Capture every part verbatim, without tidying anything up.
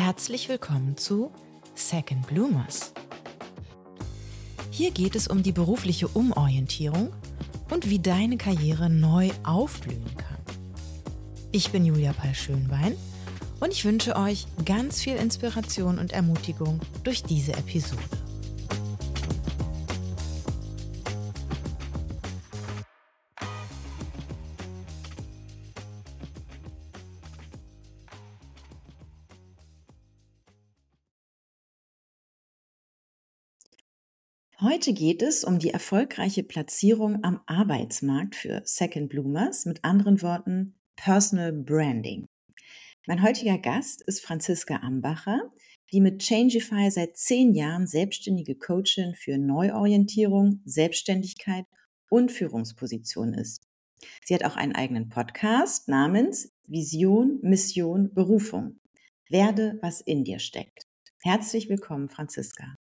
Herzlich willkommen zu Second Bloomers. Hier geht es um die berufliche Umorientierung und wie deine Karriere neu aufblühen kann. Ich bin Julia Pall-Schönbein und ich wünsche euch ganz viel Inspiration und Ermutigung durch diese Episode. Heute geht es um die erfolgreiche Platzierung am Arbeitsmarkt für Second Bloomers, mit anderen Worten Personal Branding. Mein heutiger Gast ist Franziska Ambacher, die mit Changify seit zehn Jahren selbstständige Coachin für Neuorientierung, Selbstständigkeit und Führungsposition ist. Sie hat auch einen eigenen Podcast namens Vision, Mission, Berufung. Werde, was in dir steckt. Herzlich willkommen, Franziska.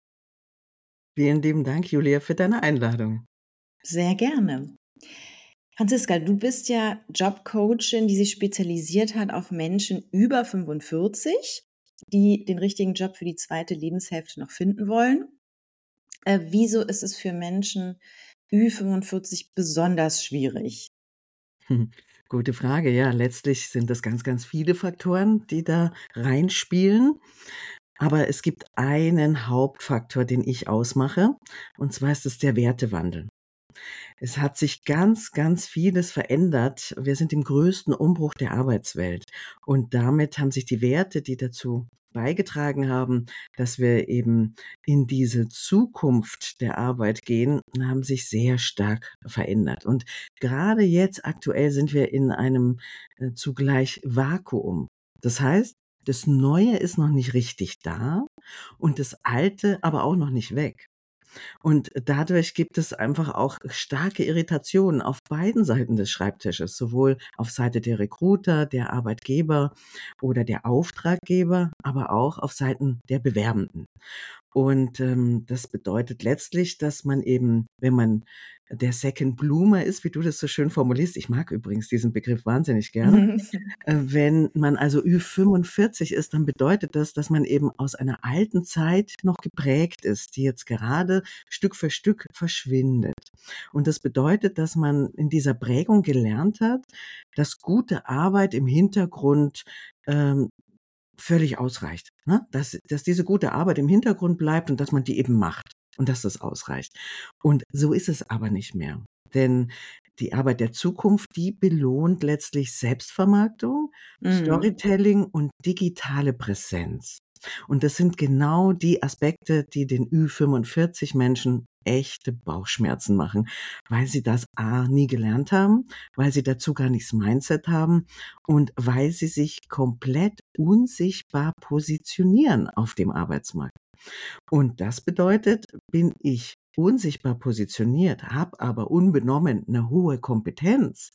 Vielen lieben Dank, Julia, für deine Einladung. Sehr gerne. Franziska, du bist ja Jobcoachin, die sich spezialisiert hat auf Menschen über fünfundvierzig, die den richtigen Job für die zweite Lebenshälfte noch finden wollen. Äh, wieso ist es für Menschen Ü fünfundvierzig besonders schwierig? Hm, gute Frage. Ja, letztlich sind das ganz, ganz viele Faktoren, die da reinspielen. Aber es gibt einen Hauptfaktor, den ich ausmache, und zwar ist es der Wertewandel. Es hat sich ganz, ganz vieles verändert. Wir sind im größten Umbruch der Arbeitswelt. Und damit haben sich die Werte, die dazu beigetragen haben, dass wir eben in diese Zukunft der Arbeit gehen, haben sich sehr stark verändert. Und gerade jetzt aktuell sind wir in einem äh, zugleich Vakuum. Das heißt, das Neue ist noch nicht richtig da und das Alte aber auch noch nicht weg. Und dadurch gibt es einfach auch starke Irritationen auf beiden Seiten des Schreibtisches, sowohl auf Seite der Recruiter, der Arbeitgeber oder der Auftraggeber, aber auch auf Seiten der Bewerbenden. Und ähm, das bedeutet letztlich, dass man eben, wenn man der Second Bloomer ist, wie du das so schön formulierst, ich mag übrigens diesen Begriff wahnsinnig gern, äh, wenn man also Ü fünfundvierzig ist, dann bedeutet das, dass man eben aus einer alten Zeit noch geprägt ist, die jetzt gerade Stück für Stück verschwindet. Und das bedeutet, dass man in dieser Prägung gelernt hat, dass gute Arbeit im Hintergrund ähm, völlig ausreicht, ne? Dass, dass diese gute Arbeit im Hintergrund bleibt und dass man die eben macht und dass das ausreicht. Und so ist es aber nicht mehr. Denn die Arbeit der Zukunft, die belohnt letztlich Selbstvermarktung, Mhm. Storytelling und digitale Präsenz. Und das sind genau die Aspekte, die den Ü fünfundvierzig Menschen echte Bauchschmerzen machen, weil sie das A nie gelernt haben, weil sie dazu gar nichts Mindset haben und weil sie sich komplett unsichtbar positionieren auf dem Arbeitsmarkt. Und das bedeutet, bin ich unsichtbar positioniert, habe aber unbenommen eine hohe Kompetenz,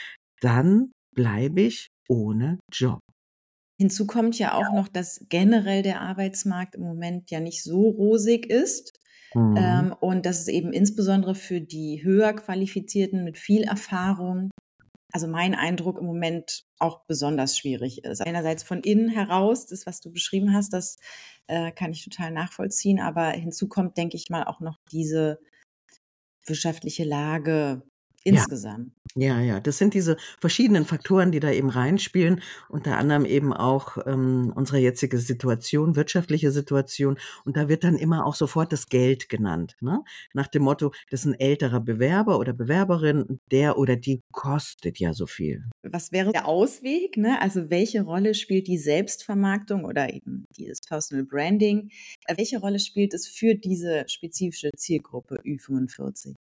dann bleibe ich ohne Job. Hinzu kommt ja auch noch, dass generell der Arbeitsmarkt im Moment ja nicht so rosig ist. Mhm. Ähm, und dass es eben insbesondere für die höher Qualifizierten mit viel Erfahrung, also mein Eindruck im Moment, auch besonders schwierig ist. Einerseits von innen heraus, das, was du beschrieben hast, das äh, kann ich total nachvollziehen, aber hinzu kommt, denke ich mal, auch noch diese wirtschaftliche Lage Ja. insgesamt. Ja, ja, das sind diese verschiedenen Faktoren, die da eben reinspielen, unter anderem eben auch ähm, unsere jetzige Situation, wirtschaftliche Situation. Und da wird dann immer auch sofort das Geld genannt, ne? Nach dem Motto, das ist ein älterer Bewerber oder Bewerberin, der oder die kostet ja so viel. Was wäre der Ausweg, ne? Also welche Rolle spielt die Selbstvermarktung oder eben dieses Personal Branding? Äh, Welche Rolle spielt es für diese spezifische Zielgruppe Ü fünfundvierzig?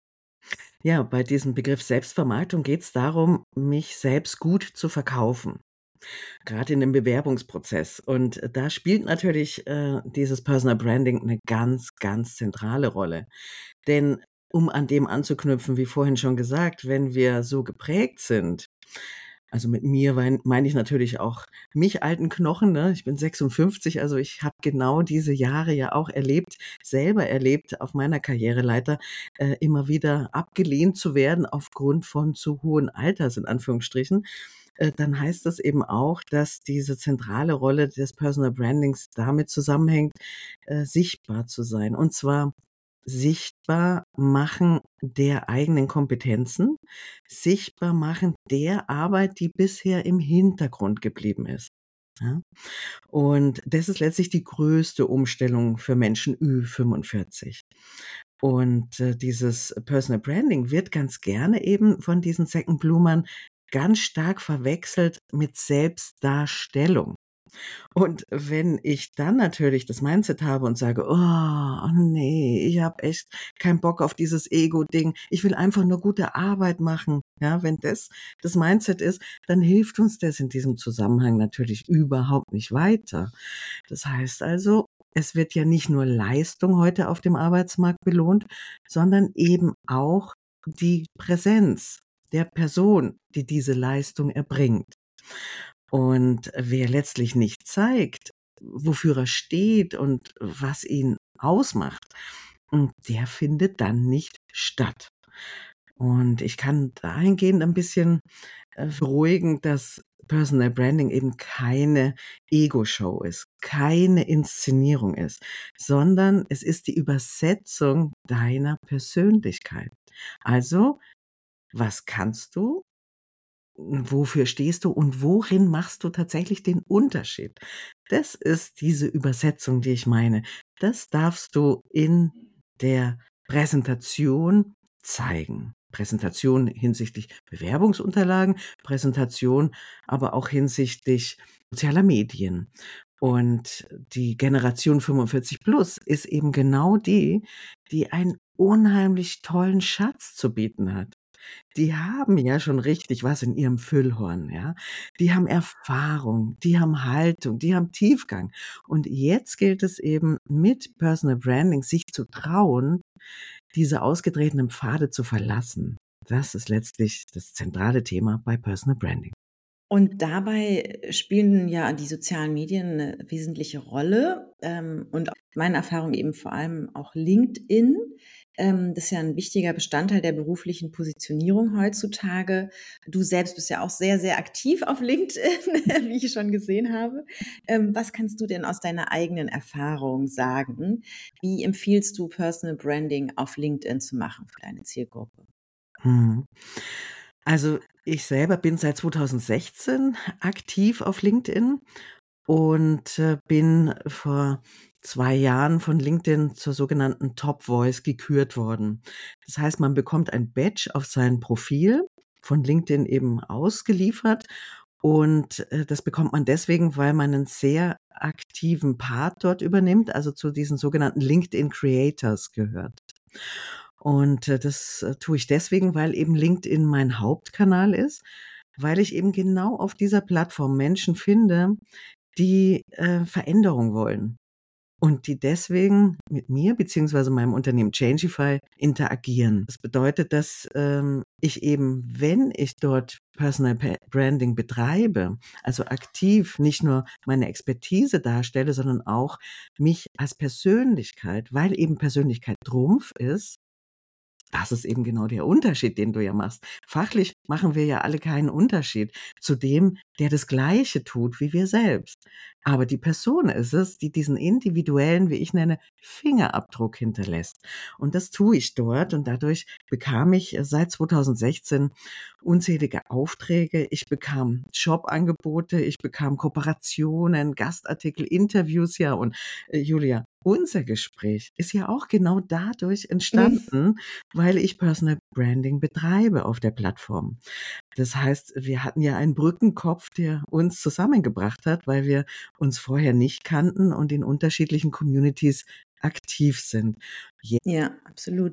Ja, bei diesem Begriff Selbstvermarktung geht es darum, mich selbst gut zu verkaufen, gerade in dem Bewerbungsprozess. Und da spielt natürlich äh, dieses Personal Branding eine ganz, ganz zentrale Rolle. Denn um an dem anzuknüpfen, wie vorhin schon gesagt, wenn wir so geprägt sind, also mit mir wein- meine ich natürlich auch mich, alten Knochen, ne? Ich bin sechsundfünfzig, also ich habe genau diese Jahre ja auch erlebt, selber erlebt auf meiner Karriereleiter, äh, immer wieder abgelehnt zu werden aufgrund von zu hohen Alters, in Anführungsstrichen. äh, dann heißt das eben auch, dass diese zentrale Rolle des Personal Brandings damit zusammenhängt, äh, sichtbar zu sein. Und zwar sichtbar machen der eigenen Kompetenzen, sichtbar machen der Arbeit, die bisher im Hintergrund geblieben ist. Ja? Und das ist letztlich die größte Umstellung für Menschen Ü fünfundvierzig. Und äh, dieses Personal Branding wird ganz gerne eben von diesen Second Bloomern ganz stark verwechselt mit Selbstdarstellung. Und wenn ich dann natürlich das Mindset habe und sage: „Oh, nee, ich habe echt keinen Bock auf dieses Ego-Ding. Ich will einfach nur gute Arbeit machen.“ Ja, wenn das das Mindset ist, dann hilft uns das in diesem Zusammenhang natürlich überhaupt nicht weiter. Das heißt also, es wird ja nicht nur Leistung heute auf dem Arbeitsmarkt belohnt, sondern eben auch die Präsenz der Person, die diese Leistung erbringt. Und wer letztlich nicht zeigt, wofür er steht und was ihn ausmacht, hm, der findet dann nicht statt. Und ich kann dahingehend ein bisschen, äh, beruhigen, dass Personal Branding eben keine Ego-Show ist, keine Inszenierung ist, sondern es ist die Übersetzung deiner Persönlichkeit. Also, was kannst du? Wofür stehst du und worin machst du tatsächlich den Unterschied? Das ist diese Übersetzung, die ich meine. Das darfst du in der Präsentation zeigen. Präsentation hinsichtlich Bewerbungsunterlagen, Präsentation aber auch hinsichtlich sozialer Medien. Und die Generation fünfundvierzig plus ist eben genau die, die einen unheimlich tollen Schatz zu bieten hat. Die haben ja schon richtig was in ihrem Füllhorn, ja. Die haben Erfahrung, die haben Haltung, die haben Tiefgang. Und jetzt gilt es eben mit Personal Branding, sich zu trauen, diese ausgetretenen Pfade zu verlassen. Das ist letztlich das zentrale Thema bei Personal Branding. Und dabei spielen ja die sozialen Medien 'ne wesentliche Rolle, ähm, und meiner Erfahrung eben vor allem auch LinkedIn. Ähm, das ist ja ein wichtiger Bestandteil der beruflichen Positionierung heutzutage. Du selbst bist ja auch sehr, sehr aktiv auf LinkedIn, wie ich schon gesehen habe. Ähm, was kannst du denn aus deiner eigenen Erfahrung sagen? Wie empfiehlst du Personal Branding auf LinkedIn zu machen für deine Zielgruppe? Mhm. Also, ich selber bin seit zweitausendsechzehn aktiv auf LinkedIn und, äh, bin vor zwei Jahren von LinkedIn zur sogenannten Top Voice gekürt worden. Das heißt, man bekommt ein Badge auf sein Profil, von LinkedIn eben ausgeliefert und, äh, das bekommt man deswegen, weil man einen sehr aktiven Part dort übernimmt, also zu diesen sogenannten LinkedIn Creators gehört. Und, äh, das, äh, tue ich deswegen, weil eben LinkedIn mein Hauptkanal ist, weil ich eben genau auf dieser Plattform Menschen finde, die, äh, Veränderung wollen und die deswegen mit mir beziehungsweise meinem Unternehmen Changify interagieren. Das bedeutet, dass, ähm, ich eben, wenn ich dort Personal Pa Branding betreibe, also aktiv nicht nur meine Expertise darstelle, sondern auch mich als Persönlichkeit, weil eben Persönlichkeit Trumpf ist. Das ist eben genau der Unterschied, den du ja machst. Fachlich machen wir ja alle keinen Unterschied zu dem, der das Gleiche tut wie wir selbst. Aber die Person ist es, die diesen individuellen, wie ich nenne, Fingerabdruck hinterlässt. Und das tue ich dort und dadurch bekam ich äh, seit zweitausendsechzehn unzählige Aufträge. Ich bekam Jobangebote, ich bekam Kooperationen, Gastartikel, Interviews, ja und, äh, Julia, unser Gespräch ist ja auch genau dadurch entstanden, weil ich Personal Branding betreibe auf der Plattform. Das heißt, wir hatten ja einen Brückenkopf, der uns zusammengebracht hat, weil wir uns vorher nicht kannten und in unterschiedlichen Communities aktiv sind. Je Ja, absolut.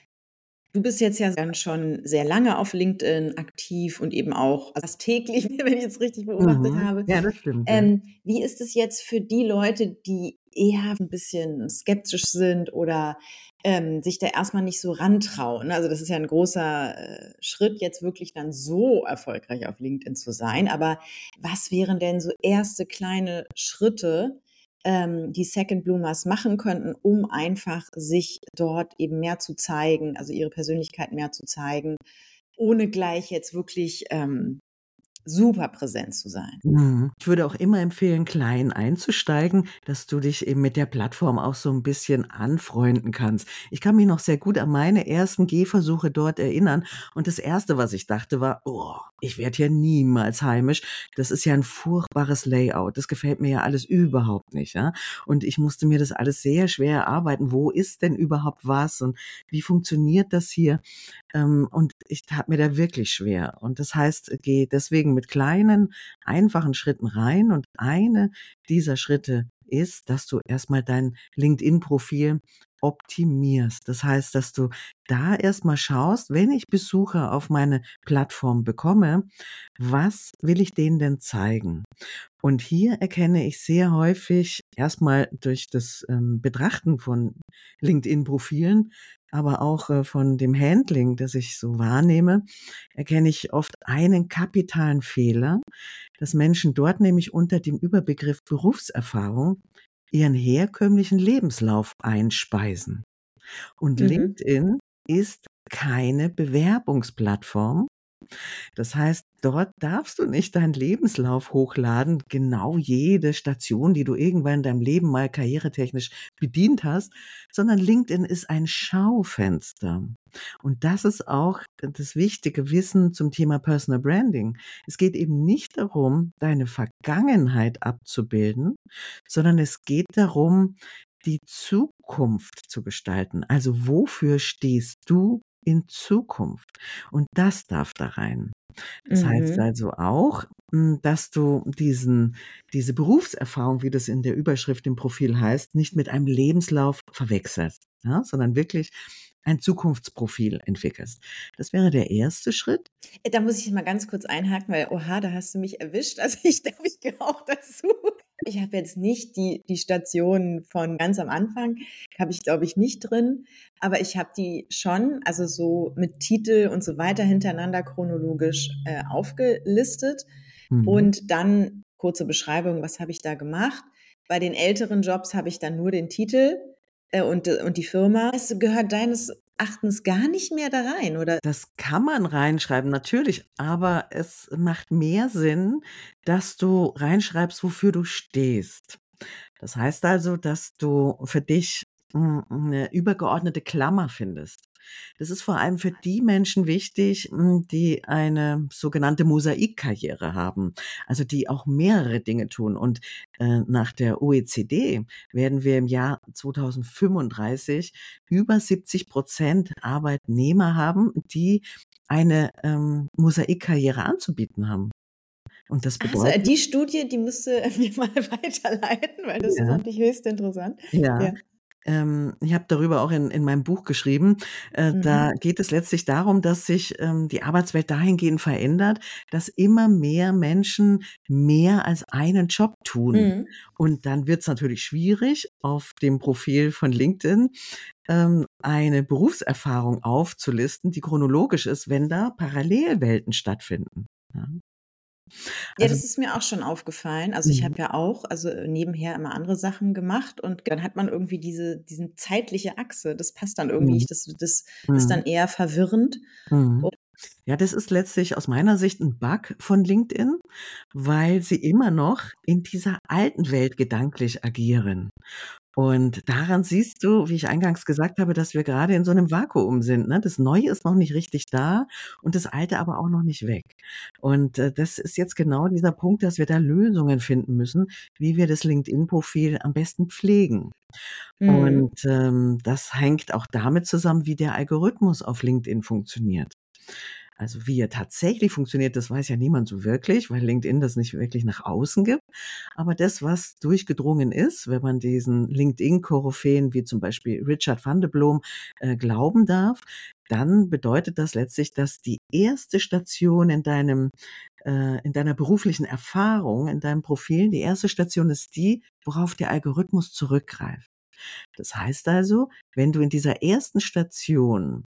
Du bist jetzt ja dann schon sehr lange auf LinkedIn aktiv und eben auch also fast täglich, wenn ich es richtig beobachtet Mhm. habe. Ja, das stimmt, ja. Ähm, wie ist es jetzt für die Leute, die eher ein bisschen skeptisch sind oder, ähm, sich da erstmal nicht so rantrauen? Also, das ist ja ein großer, äh, Schritt, jetzt wirklich dann so erfolgreich auf LinkedIn zu sein. Aber was wären denn so erste kleine Schritte, ähm, die Second Bloomers machen könnten, um einfach sich dort eben mehr zu zeigen, also ihre Persönlichkeit mehr zu zeigen, ohne gleich jetzt wirklich, ähm, super präsent zu sein. Mhm. Ich würde auch immer empfehlen, klein einzusteigen, dass du dich eben mit der Plattform auch so 'n bisschen anfreunden kannst. Ich kann mich noch sehr gut an meine ersten Gehversuche dort erinnern und das Erste, was ich dachte, war: „Oh, ich werde hier niemals heimisch. Das ist ja 'n furchtbares Layout. Das gefällt mir ja alles überhaupt nicht“, ja? Und ich musste mir das alles sehr schwer erarbeiten. Wo ist denn überhaupt was und wie funktioniert das hier? Ähm, und ich tat mir da wirklich schwer. Und das heißt, geh deswegen mit kleinen, einfachen Schritten rein und eine dieser Schritte ist, dass du erst mal dein LinkedIn-Profil optimierst. Das heißt, dass du da erst mal schaust, wenn ich Besucher auf meine Plattform bekomme, was will ich denen denn zeigen? Und hier erkenne ich sehr häufig erst mal durch das, ähm, Betrachten von LinkedIn-Profilen, aber auch, äh, von dem Handling, das ich so wahrnehme, erkenne ich oft einen kapitalen Fehler, dass Menschen dort nämlich unter dem Überbegriff Berufserfahrung ihren herkömmlichen Lebenslauf einspeisen. Und Mhm. LinkedIn ist keine Bewerbungsplattform. Das heißt, dort darfst du nicht deinen Lebenslauf hochladen, genau jede Station, die du irgendwann in deinem Leben mal karrieretechnisch bedient hast, sondern LinkedIn ist ein Schaufenster. Und das ist auch d das wichtige Wissen zum Thema Personal Branding. Es geht eben nicht darum, deine Vergangenheit abzubilden, sondern es geht darum, die Zukunft zu gestalten. Also, wofür stehst du in Zukunft? Und das darf da rein. Das heißt Mhm. also auch, hm, dass du diesen diese Berufserfahrung, wie das in der Überschrift im Profil heißt, nicht mit einem Lebenslauf verwechselst, ja, sondern wirklich ein Zukunftsprofil entwickelst. Das wäre der erste Schritt. Äh, da muss ich mal ganz kurz einhaken, weil, oha, da hast du mich erwischt. Also, ich glaube, ich gehöre auch dazu. Ich habe jetzt nicht die die Stationen von ganz am Anfang habe ich, glaube ich, nicht drin, aber ich habe die schon, also, so mit Titel und so weiter hintereinander chronologisch, äh, aufgelistet Mhm. und dann kurze Beschreibung, was habe ich da gemacht. Bei den älteren Jobs habe ich dann nur den Titel, äh, und d und die Firma. Das gehört deines Erachtens gar nicht mehr da rein, oder? Das kann man reinschreiben, natürlich, aber es macht mehr Sinn, dass du reinschreibst, wofür du stehst. Das heißt also, dass du für dich, hm, 'ne übergeordnete Klammer findest. Das ist vor allem für die Menschen wichtig, hm, die eine sogenannte Mosaikkarriere haben, also, die auch mehrere Dinge tun. Und, äh, nach der O E C D werden wir im Jahr zweitausendfünfunddreißig über siebzig Prozent Arbeitnehmer haben, die eine, ähm, Mosaikkarriere anzubieten haben. Und das Ach so, äh, bedeutet die Studie, die musst du mir mal weiterleiten, weil das ist Ja. natürlich höchst interessant. Ja. Ja. Ähm, ich habe darüber auch in in meinem Buch geschrieben. Äh, da Mhm. geht es letztlich darum, dass sich, ähm, die Arbeitswelt dahingehend verändert, dass immer mehr Menschen mehr als einen Job tun. Mhm. Und dann wird's natürlich schwierig, auf dem Profil von LinkedIn, ähm, eine Berufserfahrung aufzulisten, die chronologisch ist, wenn da Parallelwelten stattfinden, ja? Ja, Also das ist mir auch schon aufgefallen. Also, ich Mhm. habe ja auch, also, äh, nebenher immer andere Sachen gemacht und dann hat man irgendwie diese diesen zeitliche Achse. Das passt dann irgendwie Mhm. nicht. Das das ist Mhm. dann eher verwirrend. Mhm. U Ja, das ist letztlich aus meiner Sicht 'n Bug von LinkedIn, weil sie immer noch in dieser alten Welt gedanklich agieren. Und daran siehst du, wie ich eingangs gesagt habe, dass wir grade in so 'nem Vakuum sind, ne? Das Neue ist noch nicht richtig da und das Alte aber auch noch nicht weg. Und, äh, das ist jetzt genau dieser Punkt, dass wir da Lösungen finden müssen, wie wir das LinkedIn-Profil am besten pflegen. Mhm. Und, ähm, das hängt auch damit zusammen, wie der Algorithmus auf LinkedIn funktioniert. Also, wie er tatsächlich funktioniert, das weiß ja niemand so wirklich, weil LinkedIn das nicht wirklich nach außen gibt. Aber das, was durchgedrungen ist, wenn man diesen LinkedIn-Koryphäen wie zum Beispiel Richard van de Bloom, äh, glauben darf, dann bedeutet das letztlich, dass die erste Station in deinem äh, in deiner beruflichen Erfahrung, in deinem Profil die erste Station ist die, worauf der Algorithmus zurückgreift. Das heißt also, wenn du in dieser ersten Station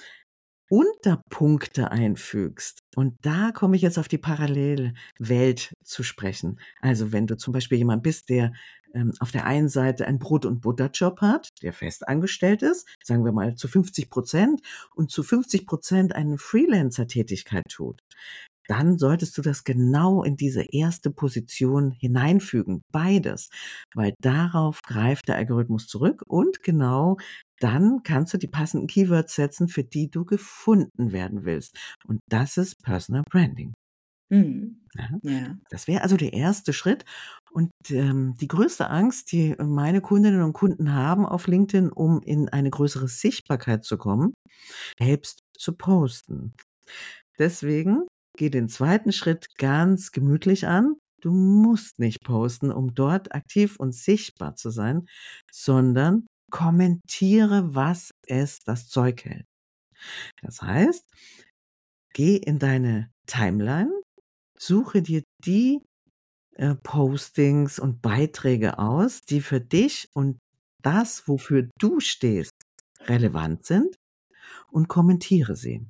Unterpunkte einfügst und da komme ich jetzt auf die Parallelwelt zu sprechen. Also, wenn du zum Beispiel jemand bist, der, ähm, auf der einen Seite einen Brot und Butterjob hat, der festangestellt ist, sagen wir mal zu fünfzig Prozent und zu fünfzig Prozent eine Freelancer-Tätigkeit tut. dann solltest du das genau in diese erste Position hineinfügen, beides, weil darauf greift der Algorithmus zurück und genau dann kannst du die passenden Keywords setzen, für die du gefunden werden willst. Und das ist Personal Branding. Mhm. Ja, Ja. das wäre also der erste Schritt. Und ähm, die größte Angst, die meine Kundinnen und Kunden haben auf LinkedIn, um in eine größere Sichtbarkeit zu kommen, selbst zu posten. Deswegen geh den zweiten Schritt ganz gemütlich an. Du musst nicht posten, um dort aktiv und sichtbar zu sein, sondern kommentiere, was es das Zeug hält. Das heißt, geh in deine Timeline, suche dir die äh, Postings und Beiträge aus, die für dich und das, wofür du stehst, relevant sind und kommentiere sie.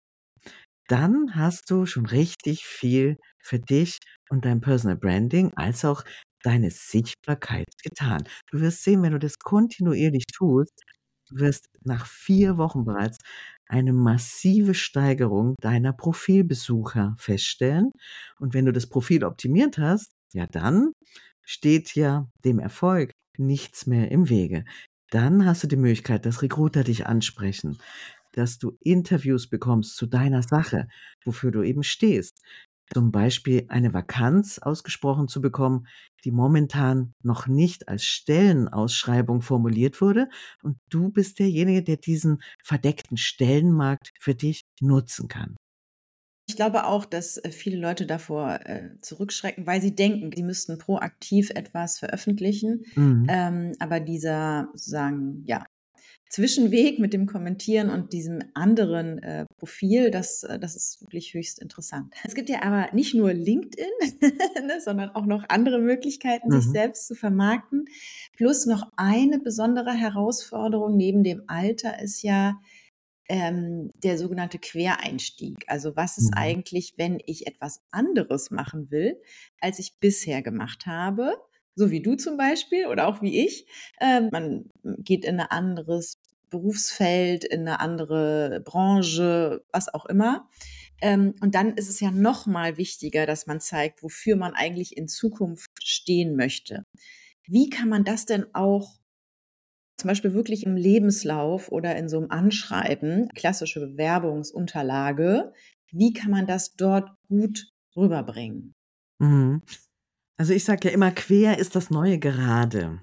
Dann hast du schon richtig viel für dich und dein Personal Branding als auch deine Sichtbarkeit getan. Du wirst sehen, wenn du das kontinuierlich tust, du wirst nach vier Wochen bereits eine massive Steigerung deiner Profilbesucher feststellen. Und wenn du das Profil optimiert hast, ja dann steht ja dem Erfolg nichts mehr im Wege. Dann hast du die Möglichkeit, dass Recruiter dich ansprechen, dass du Interviews bekommst zu deiner Sache, wofür du eben stehst. Zum Beispiel eine Vakanz ausgesprochen zu bekommen, die momentan noch nicht als Stellenausschreibung formuliert wurde. Und du bist derjenige, der diesen verdeckten Stellenmarkt für dich nutzen kann. Ich glaube auch, dass äh, viele Leute davor äh, zurückschrecken, weil sie denken, sie müssten proaktiv etwas veröffentlichen. Mhm. Ähm, aber dieser sozusagen, ja, Zwischenweg mit dem Kommentieren und diesem anderen äh, Profil, das, äh, das ist wirklich höchst interessant. Es gibt ja aber nicht nur LinkedIn, ne, sondern auch noch andere Möglichkeiten, sich Mhm. selbst zu vermarkten. Plus noch eine besondere Herausforderung neben dem Alter ist ja ähm, der sogenannte Quereinstieg. Also was ist Mhm. eigentlich, wenn ich etwas anderes machen will, als ich bisher gemacht habe? So wie du zum Beispiel oder auch wie ich. Ähm, man geht in ein anderes Berufsfeld, in eine andere Branche, was auch immer. Ähm, und dann ist es ja noch mal wichtiger, dass man zeigt, wofür man eigentlich in Zukunft stehen möchte. Wie kann man das denn auch zum Beispiel wirklich im Lebenslauf oder in so einem Anschreiben, klassische Bewerbungsunterlage, wie kann man das dort gut rüberbringen? Mhm. Also ich sage ja immer, quer ist das neue gerade,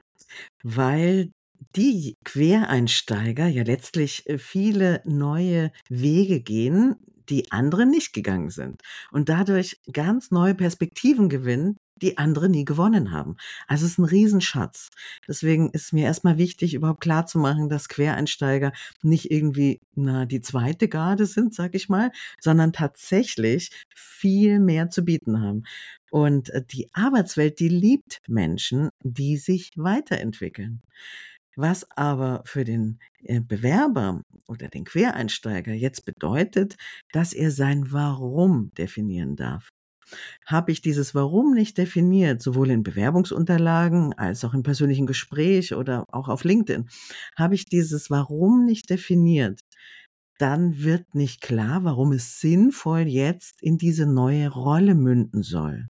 weil die Quereinsteiger ja letztlich äh, viele neue Wege gehen, die andere nicht gegangen sind und dadurch ganz neue Perspektiven gewinnen, die andere nie gewonnen haben. Also es ist ein Riesenschatz. Deswegen ist mir erstmal wichtig, überhaupt klarzumachen, dass Quereinsteiger nicht irgendwie, na, die zweite Garde sind, sage ich mal, sondern tatsächlich viel mehr zu bieten haben. Und äh, die Arbeitswelt, die liebt Menschen, die sich weiterentwickeln. Was aber für den äh, Bewerber oder den Quereinsteiger jetzt bedeutet, dass er sein Warum definieren darf. Habe ich dieses Warum nicht definiert, sowohl in Bewerbungsunterlagen als auch im persönlichen Gespräch oder auch auf LinkedIn, habe ich dieses Warum nicht definiert, dann wird nicht klar, warum es sinnvoll jetzt in diese neue Rolle münden soll.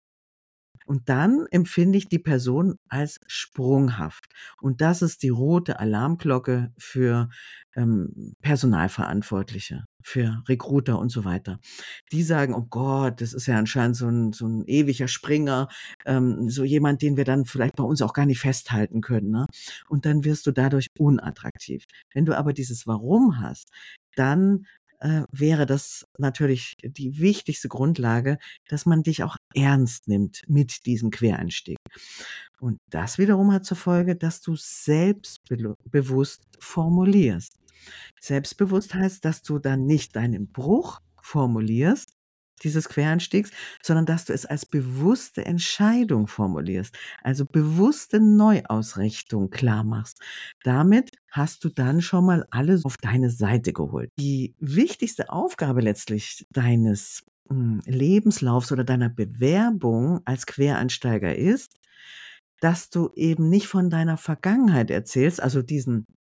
Und dann empfinde ich die Person als sprunghaft. Und das ist die rote Alarmglocke für ähm, Personalverantwortliche, für Recruiter und so weiter. Die sagen, oh Gott, das ist ja anscheinend so ein, so ein ewiger Springer, ähm, so jemand, den wir dann vielleicht bei uns auch gar nicht festhalten können. Ne? Und dann wirst du dadurch unattraktiv. Wenn du aber dieses Warum hast, dann äh, wäre das natürlich die wichtigste Grundlage, dass man dich auch ernst nimmt mit diesem Quereinstieg. Und das wiederum hat zur Folge, dass du selbstbewusst formulierst. Selbstbewusst heißt, dass du dann nicht deinen Bruch formulierst, dieses Quereinstiegs, sondern dass du es als bewusste Entscheidung formulierst, also bewusste Neuausrichtung klar machst. Damit hast du dann schon mal alles auf deine Seite geholt. Die wichtigste Aufgabe letztlich deines hm, Lebenslaufs oder deiner Bewerbung als Quereinsteiger ist, dass du eben nicht von deiner Vergangenheit erzählst, also diesen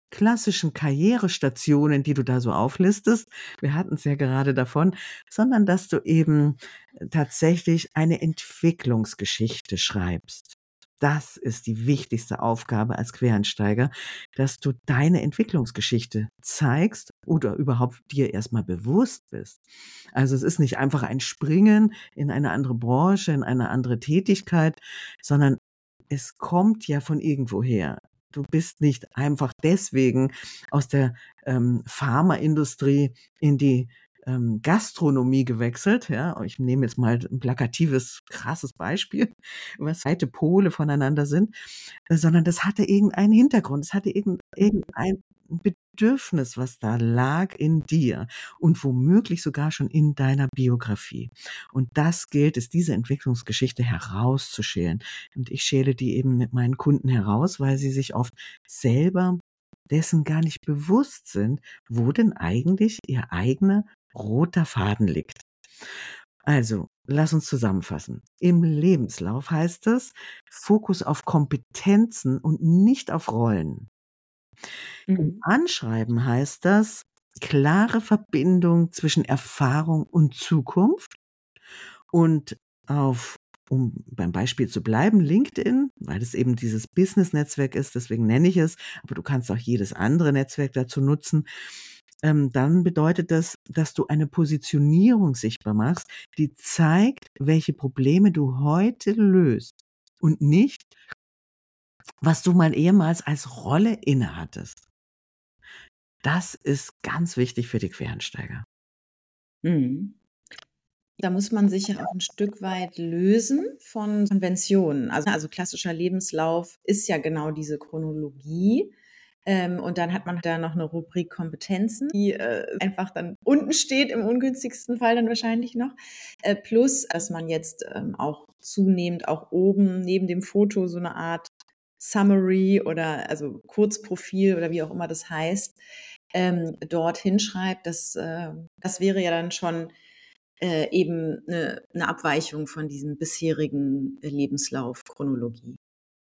klassischen Karrierestationen, die du da so auflistest, wir hatten es ja gerade davon, sondern dass du eben tatsächlich eine Entwicklungsgeschichte schreibst. Das ist die wichtigste Aufgabe als Quereinsteiger, dass du deine Entwicklungsgeschichte zeigst oder überhaupt dir erstmal bewusst bist. Also es ist nicht einfach ein Springen in eine andere Branche, in eine andere Tätigkeit, sondern es kommt ja von irgendwoher. Du bist nicht einfach deswegen aus der ähm, Pharmaindustrie in die ähm, Gastronomie gewechselt. Ja, ich nehme jetzt mal ein plakatives, krasses Beispiel, was weite Pole voneinander sind, äh, sondern das hatte irgendeinen Hintergrund. Es hatte irgend, irgendein Bedürfnis, was da lag in dir und womöglich sogar schon in deiner Biografie. Und das gilt es, diese Entwicklungsgeschichte herauszuschälen. Und ich schäle die eben mit meinen Kunden heraus, weil sie sich oft selber dessen gar nicht bewusst sind, wo denn eigentlich ihr eigener roter Faden liegt. Also, lass uns zusammenfassen. Im Lebenslauf heißt es Fokus auf Kompetenzen und nicht auf Rollen. Im Mhm. Anschreiben heißt das klare Verbindung zwischen Erfahrung und Zukunft. Und auf, um beim Beispiel zu bleiben, LinkedIn, weil es eben dieses Business-Netzwerk ist, deswegen nenne ich es, aber du kannst auch jedes andere Netzwerk dazu nutzen, ähm, dann bedeutet das, dass du eine Positionierung sichtbar machst, die zeigt, welche Probleme du heute löst und nicht, was du mal ehemals als Rolle innehattest. Das ist ganz wichtig für die Quereinsteiger. Mhm. Da muss man sich ja auch ein Stück weit lösen von Konventionen. Also also klassischer Lebenslauf ist ja genau diese Chronologie. Ähm, und dann hat man da noch eine Rubrik Kompetenzen, die, äh, einfach dann unten steht, im ungünstigsten Fall dann wahrscheinlich noch. Äh, plus, dass man jetzt, ähm, auch zunehmend auch oben neben dem Foto so eine Art Summary oder also Kurzprofil oder wie auch immer das heißt, ähm, dort hinschreibt. Das, äh das wäre ja dann schon äh, eben eine 'ne Abweichung von diesem bisherigen äh, Lebenslauf, Chronologie.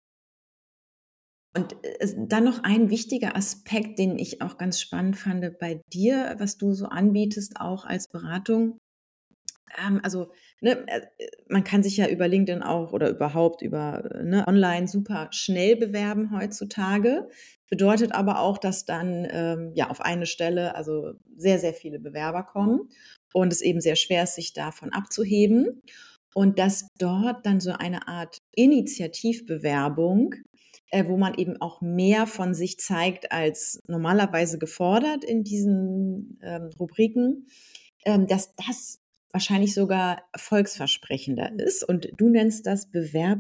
Und, äh, es dann noch ein wichtiger Aspekt, den ich auch ganz spannend fand bei dir, was du so anbietest, auch als Beratung. Ähm, also, ne, äh, man kann sich ja über LinkedIn auch oder überhaupt über, äh, ne, online super schnell bewerben heutzutage. Bedeutet aber auch, dass dann, ähm, ja, auf eine Stelle also sehr, sehr viele Bewerber kommen und es eben sehr schwer ist, sich davon abzuheben. Und dass dort dann so eine Art Initiativbewerbung, äh, wo man eben auch mehr von sich zeigt als normalerweise gefordert in diesen, ähm, Rubriken, ähm, dass das wahrscheinlich sogar erfolgsversprechender ist. Und du nennst das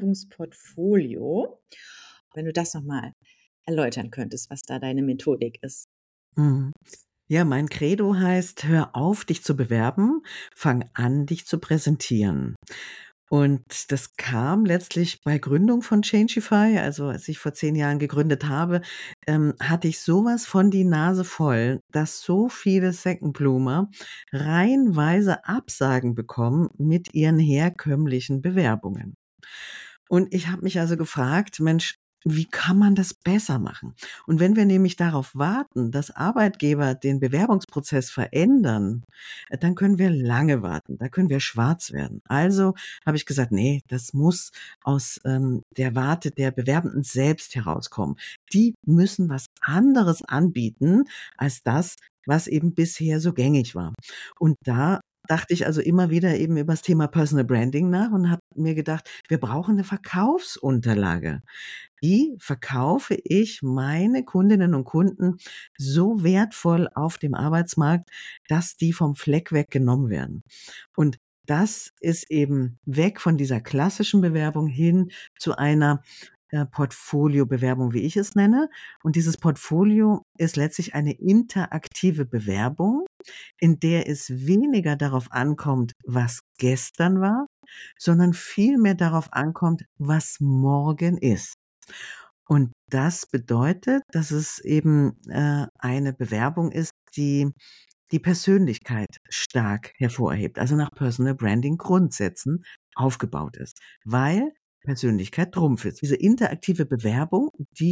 Bewerbungsportfolio. Wenn du das noch mal erläutern könntest, was da deine Methodik ist. Mhm. Ja, mein Credo heißt: „Hör auf, dich zu bewerben, fang an, dich zu präsentieren.“ Und das kam letztlich bei Gründung von Changify. Also, als ich vor zehn Jahren gegründet habe, ähm, hatte ich sowas von die Nase voll, dass so viele Second-Bloomer reihenweise Absagen bekommen mit ihren herkömmlichen Bewerbungen. Und ich habe mich also gefragt: „Mensch, wie kann man das besser machen?“ Und wenn wir nämlich darauf warten, dass Arbeitgeber den Bewerbungsprozess verändern, äh, dann können wir lange warten, da können wir schwarz werden. Also habe ich gesagt: „Nee, das muss aus, ähm, der Warte der Bewerbenden selbst herauskommen. Die müssen was anderes anbieten als das, was eben bisher so gängig war.“ Und da dachte ich also immer wieder eben über das Thema Personal Branding nach und habe mir gedacht: „Wir brauchen eine Verkaufsunterlage. Wie verkaufe ich meine Kundinnen und Kunden so wertvoll auf dem Arbeitsmarkt, dass die vom Fleck weg genommen werden?“ Und das ist eben weg von dieser klassischen Bewerbung hin zu einer, äh, Portfoliobewerbung, wie ich es nenne. Und dieses Portfolio ist letztlich eine interaktive Bewerbung, in der es weniger darauf ankommt, was gestern war, sondern vielmehr darauf ankommt, was morgen ist. Und das bedeutet, dass es eben, äh, eine Bewerbung ist, die die Persönlichkeit stark hervorhebt, also nach Personal Branding Grundsätzen aufgebaut ist, weil Persönlichkeit Trumpf ist. Diese interaktive Bewerbung, die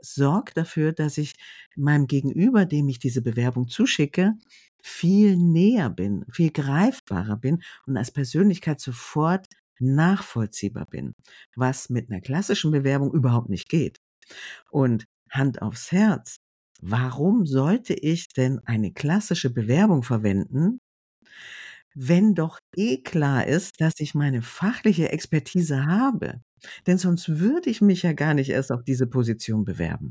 sorgt dafür, dass ich meinem Gegenüber, dem ich diese Bewerbung zuschicke, viel näher bin, viel greifbarer bin und als Persönlichkeit sofort nachvollziehbar bin, was mit 'ner klassischen Bewerbung überhaupt nicht geht. Und Hand aufs Herz, warum sollte ich denn eine klassische Bewerbung verwenden, wenn doch eh klar ist, dass ich meine fachliche Expertise habe? Denn sonst würde ich mich ja gar nicht erst auf diese Position bewerben.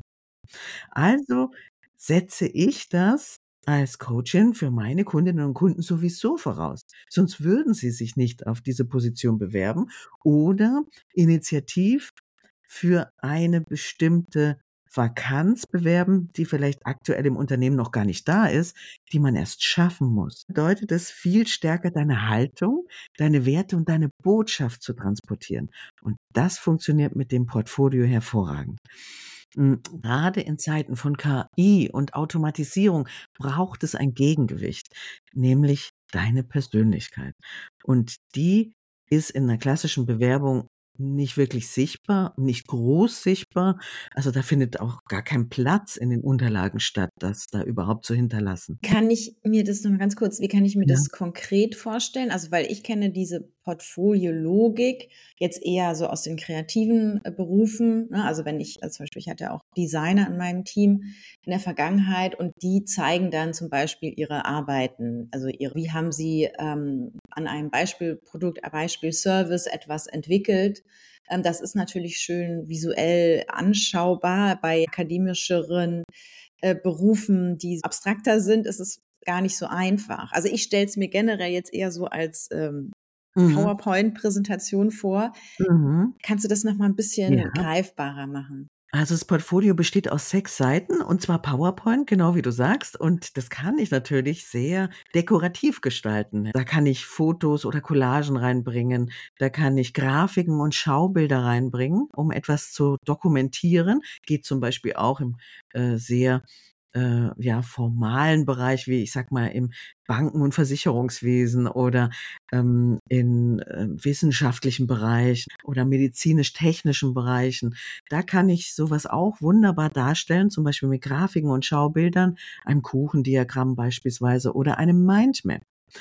Also setze ich das als Coachin für meine Kundinnen und Kunden sowieso voraus. Sonst würden sie sich nicht auf diese Position bewerben oder initiativ für eine bestimmte Vakanz bewerben, die vielleicht aktuell im Unternehmen noch gar nicht da ist, die man erst schaffen muss. Bedeutet es viel stärker, deine Haltung, deine Werte und deine Botschaft zu transportieren. Und das funktioniert mit dem Portfolio hervorragend. Hm, grade in Zeiten von K I und Automatisierung braucht es ein Gegengewicht, nämlich deine Persönlichkeit. Und die ist in 'ner klassischen Bewerbung nicht wirklich sichtbar, nicht groß sichtbar. Also, da findet auch gar kein Platz in den Unterlagen statt, das da überhaupt zu hinterlassen. Kann ich mir das noch mal ganz kurz wie kann ich mir Ja. das konkret vorstellen? Also, weil ich kenne diese Portfoliologik jetzt eher so aus den kreativen, äh, Berufen, ne? Also, wenn ich also, zum Beispiel, ich hatte auch Designer in meinem Team in der Vergangenheit und die zeigen dann zum Beispiel ihre Arbeiten. Also, ihre wie haben sie, ähm, an einem Beispielprodukt, äh, Beispielservice etwas entwickelt. Ähm, das ist natürlich schön visuell anschaubar. Bei akademischeren, äh, Berufen, die abstrakter sind, ist es gar nicht so einfach. Also, ich stelle es mir generell jetzt eher so als, ähm, Mhm. PowerPoint-Präsentation vor. Mhm. Kannst du das noch mal 'n bisschen Ja. greifbarer machen? Also, das Portfolio besteht aus sechs Seiten und zwar PowerPoint, genau wie du sagst. Und das kann ich natürlich sehr dekorativ gestalten. Da kann ich Fotos oder Collagen reinbringen. Da kann ich Grafiken und Schaubilder reinbringen, um etwas zu dokumentieren. Geht zum Beispiel auch im, äh, sehr, äh, ja, formalen Bereich, wie ich sage mal, im Banken und Versicherungswesen oder, ähm, in, äh, wissenschaftlichen Bereich oder medizinisch-technischen Bereichen. Da kann ich so was auch wunderbar darstellen, zum Beispiel mit Grafiken und Schaubildern, einem Kuchendiagramm beispielsweise oder einem Mindmap.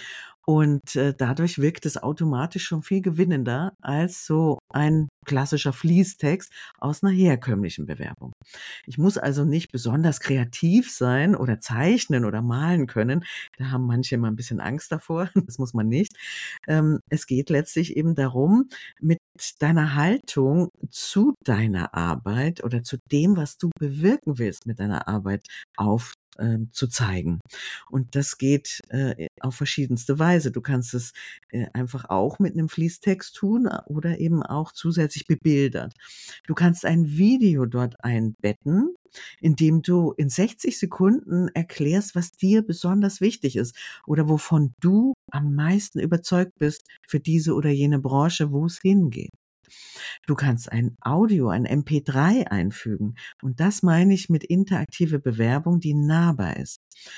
Und, äh, dadurch wirkt es automatisch schon viel gewinnender als so ein klassischer Fließtext aus 'ner herkömmlichen Bewerbung. Ich muss also nicht besonders kreativ sein oder zeichnen oder malen können. Da haben manche immer 'n bisschen Angst davor. Das muss man nicht. Ähm, es geht letztlich eben darum, mit deiner Haltung zu deiner Arbeit oder zu dem, was du bewirken willst mit deiner Arbeit auf ähm, zu zeigen. Und das geht, äh, auf verschiedenste Weise. Du kannst es, äh, einfach auch mit 'nem Fließtext tun oder eben auch zusätzlich bebildert. Du kannst ein Video dort einbetten, in dem du in sechzig Sekunden erklärst, was dir besonders wichtig ist oder wovon du am meisten überzeugt bist für diese oder jene Branche, wo es hingeht. Du kannst ein Audio, ein MP drei einfügen. Und das meine ich mit interaktive Bewerbung, die nahbar ist.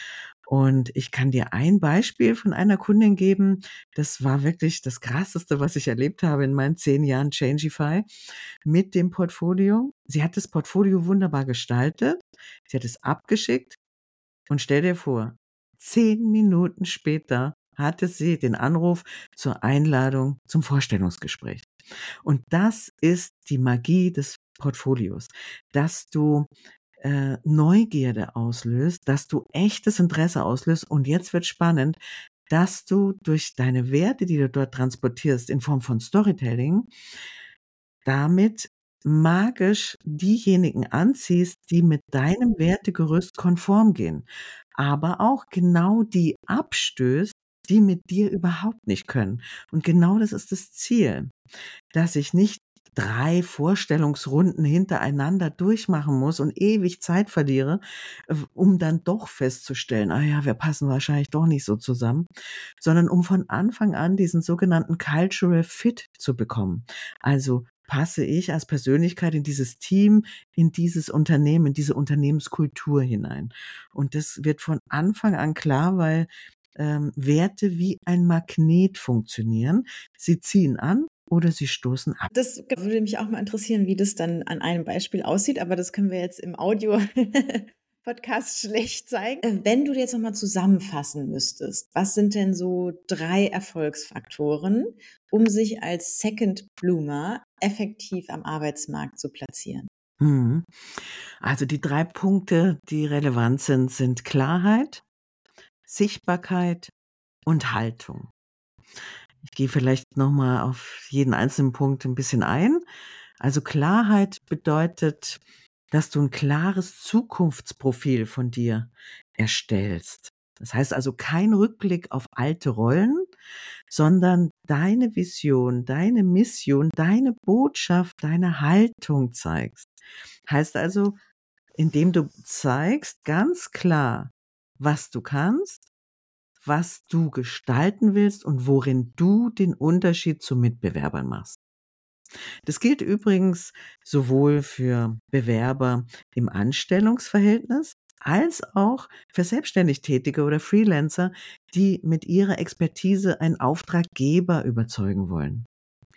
Und ich kann dir ein Beispiel von einer Kundin geben. Das war wirklich das Krasseste, was ich erlebt habe in meinen zehn Jahren Changify mit dem Portfolio. Sie hat das Portfolio wunderbar gestaltet. Sie hat es abgeschickt und stell dir vor, zehn Minuten später hatte sie den Anruf zur Einladung zum Vorstellungsgespräch. Und das ist die Magie des Portfolios, dass du, äh, Neugierde auslöst, dass du echtes Interesse auslöst und jetzt wird's spannend, dass du durch deine Werte, die du dort transportierst in Form von Storytelling damit magisch diejenigen anziehst, die mit deinem Wertegerüst konform gehen, aber auch genau die abstößt, die mit dir überhaupt nicht können. Und genau das ist das Ziel, dass ich nicht drei Vorstellungsrunden hintereinander durchmachen muss und ewig Zeit verliere, w um dann doch festzustellen: „Ah ja, wir passen wahrscheinlich doch nicht so zusammen“, sondern um von Anfang an diesen sogenannten Cultural Fit zu bekommen. Also, passe ich als Persönlichkeit in dieses Team, in dieses Unternehmen, in diese Unternehmenskultur hinein. Und das wird von Anfang an klar, weil, ähm, Werte wie ein Magnet funktionieren. Sie ziehen an oder sie stoßen ab. Das würde mich auch mal interessieren, wie das dann an einem Beispiel aussieht, aber das können wir jetzt im Audio-Podcast schlecht zeigen. Äh, Wenn du jetzt nochmal zusammenfassen müsstest, was sind denn so drei Erfolgsfaktoren, um sich als Second Bloomer effektiv am Arbeitsmarkt zu platzieren? Mhm. Also die drei Punkte, die relevant sind, sind Klarheit, Sichtbarkeit und Haltung. Ich gehe vielleicht nochmal auf jeden einzelnen Punkt ein bisschen ein. Also Klarheit bedeutet, dass du ein klares Zukunftsprofil von dir erstellst. Das heißt also kein Rückblick auf alte Rollen, sondern deine Vision, deine Mission, deine Botschaft, deine Haltung zeigst. Heißt also, indem du zeigst ganz klar, was du kannst, was du gestalten willst und worin du den Unterschied zu Mitbewerbern machst. Das gilt übrigens sowohl für Bewerber im Anstellungsverhältnis als auch für selbstständig Tätige oder Freelancer, die mit ihrer Expertise einen Auftraggeber überzeugen wollen.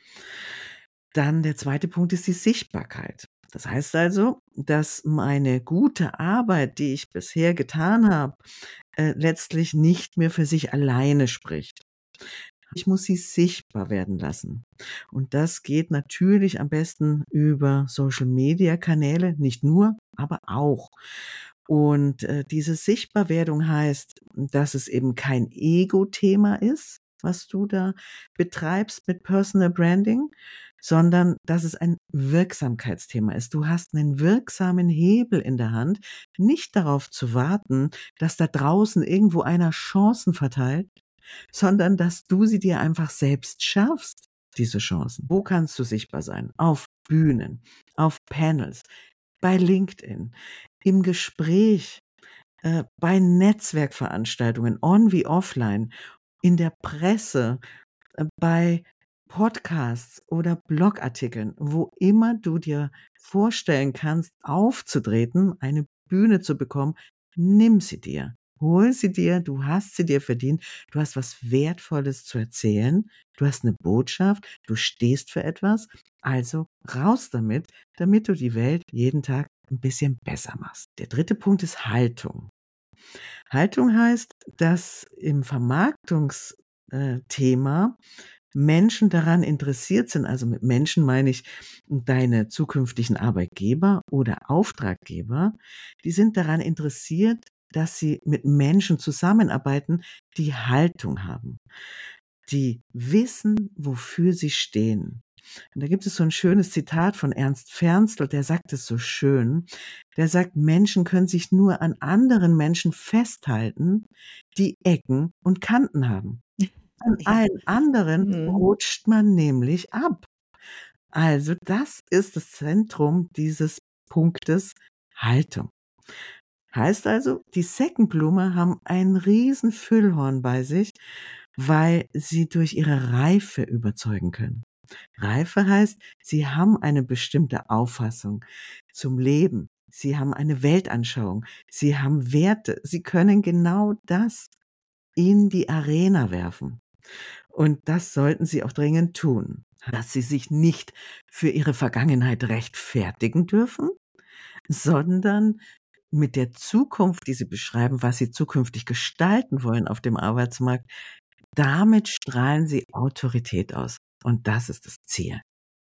Dann der zweite Punkt ist die Sichtbarkeit. Das heißt also, dass meine gute Arbeit, die ich bisher getan habe, äh, letztlich nicht mehr für sich alleine spricht. Ich muss sie sichtbar werden lassen. Und das geht natürlich am besten über Social-Media-Kanäle, nicht nur, aber auch. Und äh, diese Sichtbarwerdung heißt, dass es eben kein Ego-Thema ist, was du da betreibst mit Personal Branding, sondern dass es ein Wirksamkeitsthema ist. Du hast einen wirksamen Hebel in der Hand, nicht darauf zu warten, dass da draußen irgendwo einer Chancen verteilt, sondern dass du sie dir einfach selbst schaffst, diese Chancen. Wo kannst du sichtbar sein? Auf Bühnen, auf Panels, bei LinkedIn, im Gespräch, äh, bei Netzwerkveranstaltungen, on wie offline, in der Presse, äh, bei Podcasts oder Blogartikeln, wo immer du dir vorstellen kannst, aufzutreten, eine Bühne zu bekommen, nimm sie dir. Hol sie dir, du hast sie dir verdient, du hast was Wertvolles zu erzählen, du hast eine Botschaft, du stehst für etwas, also raus damit, damit du die Welt jeden Tag ein bisschen besser machst. Der dritte Punkt ist Haltung. Haltung heißt, dass im Vermarktungsthema Menschen daran interessiert sind, also mit Menschen meine ich deine zukünftigen Arbeitgeber oder Auftraggeber, die sind daran interessiert, dass sie mit Menschen zusammenarbeiten, die Haltung haben, die wissen, wofür sie stehen. Und da gibt es so ein schönes Zitat von Ernst Fernstl, der sagt es so schön. Der sagt, Menschen können sich nur an anderen Menschen festhalten, die Ecken und Kanten haben. An Ja. allen anderen Mhm. rutscht man nämlich ab. Also das ist das Zentrum dieses Punktes Haltung. Heißt also, die Second-Bloomer haben ein riesen Füllhorn bei sich, weil sie durch ihre Reife überzeugen können. Reife heißt, sie haben eine bestimmte Auffassung zum Leben. Sie haben eine Weltanschauung. Sie haben Werte. Sie können genau das in die Arena werfen. Und das sollten sie auch dringend tun. Dass sie sich nicht für ihre Vergangenheit rechtfertigen dürfen, sondern mit der Zukunft, die sie beschreiben, was sie zukünftig gestalten wollen auf dem Arbeitsmarkt, damit strahlen sie Autorität aus. Und das ist das Ziel.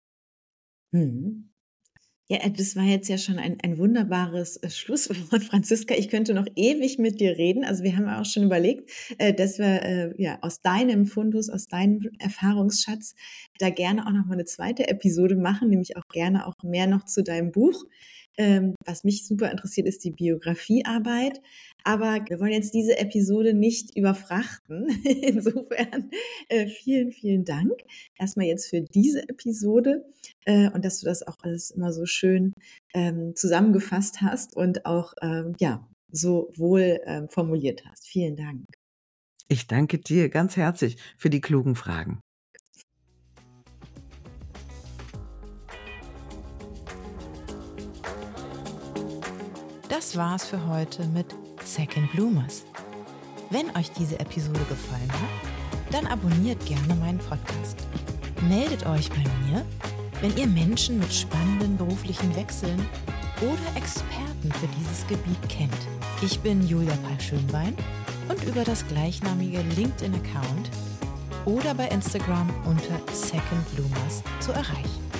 Mhm. Ja, äh, das war jetzt ja schon ein ein wunderbares, äh, Schlusswort, Franziska. Ich könnte noch ewig mit dir reden. Also, wir haben ja auch schon überlegt, äh, dass wir, äh, ja, aus deinem Fundus, aus deinem Erfahrungsschatz da gerne auch noch mal 'ne zweite Episode machen, nämlich auch gerne auch mehr noch zu deinem Buch. Ähm, was mich super interessiert, ist die Biografiearbeit. Aber wir wollen jetzt diese Episode nicht überfrachten. Insofern, äh, vielen, vielen Dank erst mal jetzt für diese Episode, äh, und dass du das auch alles immer so schön, ähm, zusammengefasst hast und auch, ähm, ja, so wohl, ähm, formuliert hast. Vielen Dank. Ich danke dir ganz herzlich für die klugen Fragen. Das war's für heute mit Second Bloomers. Wenn euch diese Episode gefallen hat, dann abonniert gerne meinen Podcast. Meldet euch bei mir, wenn ihr Menschen mit spannenden beruflichen Wechseln oder Experten für dieses Gebiet kennt. Ich bin Julia Pahl-Schönbein und über das gleichnamige LinkedIn-Account oder bei Instagram unter Second Bloomers zu erreichen.